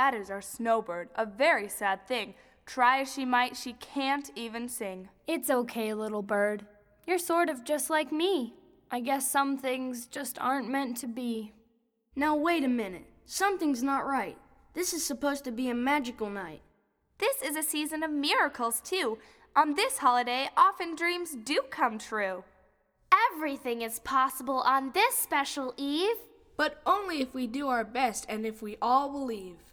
That is our Snowbird, a very sad thing. Try as she might, she can't even sing. It's okay, little bird. You're sort of just like me. I guess some things just aren't meant to be. Now wait a minute. Something's not right. This is supposed to be a magical night. This is a season of miracles, too. On this holiday, often dreams do come true. Everything is possible on this special eve. But only if we do our best and if we all believe.